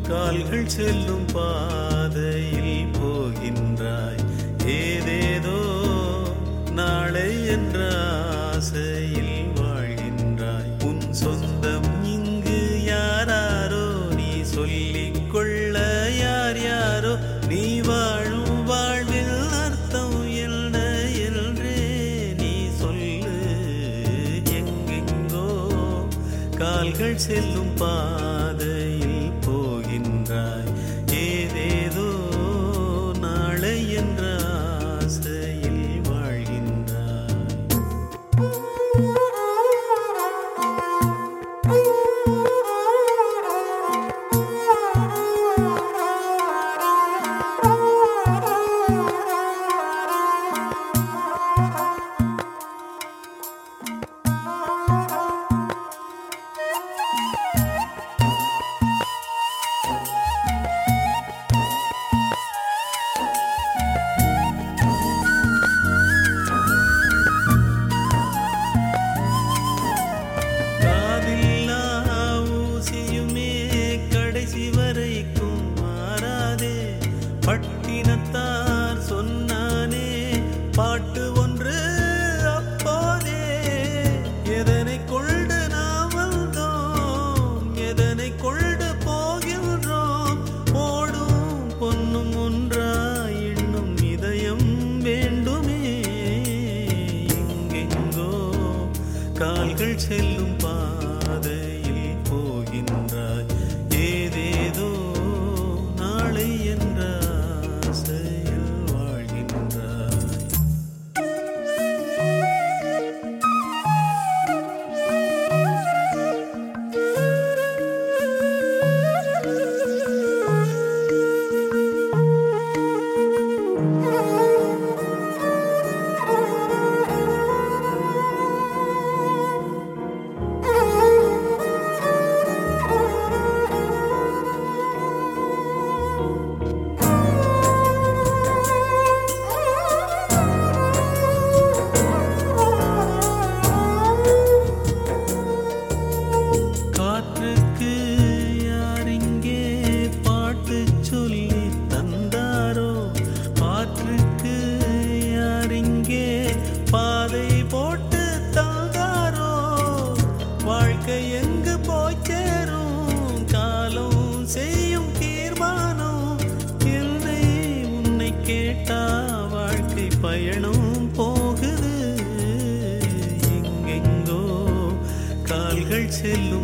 கால்கள் செல்லும் பாதையில் போகின்றாய். ஏதேதோ நாளை என்ற ஆசையில் வாழ்கின்றாய். உன் சொந்தம் இங்கு யாராரோ நீ சொல்லிக் கொள்ள யார் யாரோ. நீ வாழும் வாழ்வில் அர்த்தம் என்ன என்றே நீ சொல்லு. எங்கெங்கோ கால்கள் செல்லும் பாதையில் போகின்றாய். ஏதேதோ நாளை என்ற ஆசையில் வாழ்கின்றாய். பட்டினத்தார் சொன்னானே பாட்டு ஒன்று அப்போதே. எதனை கொண்டு நாம் வந்தோம், எதனை கொண்டு போகின்றோம். ஓடும் பொன்னும் ஒன்றாய் இன்னும் இதயம் வேண்டுமே. எங்கெங்கோ கால்கள் செல்லும் பாதையில் போகின்றாய். ஏதேதோ நாளை என்ற ஆசையில் வாழ்கின்றாய். காற்றுக்கு யாரிங்கே பாட்டு சொல்லி தந்தாரோ, காற்றுக்கு யாரிங்கே பாதை போட்டு தந்தாரோ. வாழ்க்கை எங்கு போய் சேரும் காலம் செய்யும் தீர்மானம். என்னை உன்னை கேட்டா வாழ்க்கை பயணம் போகுது. எங்கெங்கோ கால்கள் செல்லும்